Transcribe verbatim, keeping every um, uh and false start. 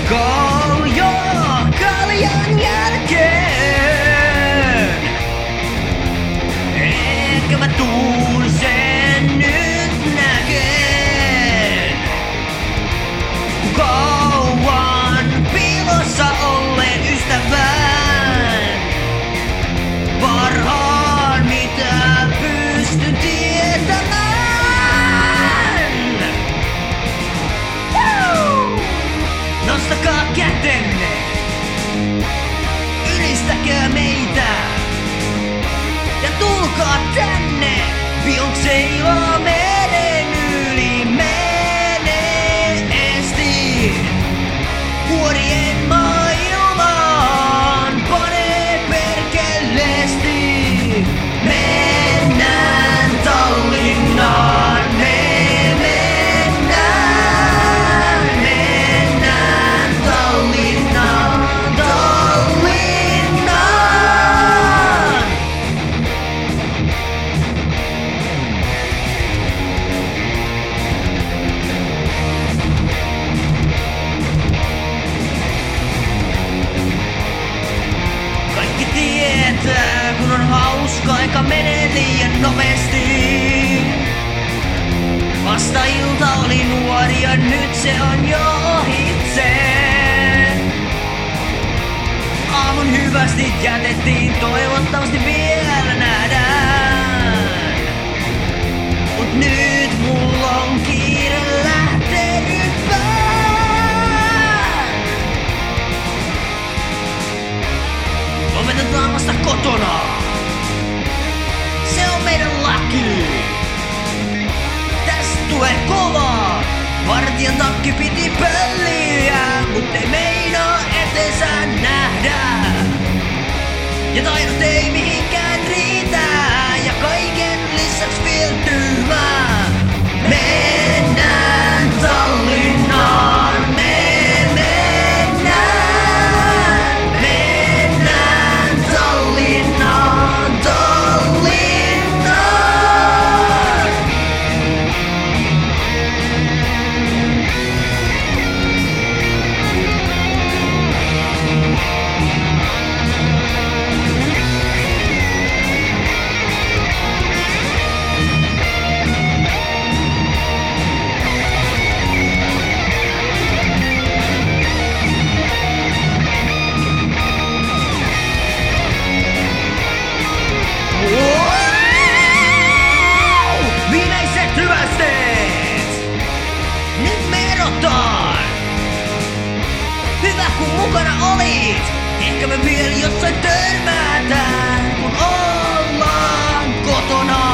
Kalja kaljan jälkeen. Ehkä mä tuun sen nyt näkeen. Kauan piilossa olleen ystävän. Parhaan mitä pystyn tietämään. Woo! Nostakaa kätenne. Ylistäkää meitä. Ja tulkaa tänne. Pion seilaa meren yli meneesti. Vuorien maailmaan pane perkeleesti. Mennään Tallinnaan. Me mennään. Mennään Tallinnaan. Tallinnaan. Kaikki tietää, kun on hauska, aika menee liian nopeasti. Vasta ilta oli nuori ja nyt se on jo ohitse. Aamun hyvästi jätettiin, toivottavasti vielä nähdään. Mut nyt mulla on kiire lähteä ryppään. Lopetetaan vasta kotona. Se on meidän laki. Tästä tulee kovaa. Vartijan takki piti pölliä, mut ei meinaa eteensä nähdä. Ja taidot ei mihinkään riitä. Ja kaiken lisäks vielä tyhmä. Mennään Tallinnaan. Me mennään. Mennään Tallinnaan. Tallinnaan. Wow! Viimeiset hyvästeet! Nyt me erotaan! Hyvä kun mukana olit! Ehkä me vielä jossain törmätään, kun ollaan kotona.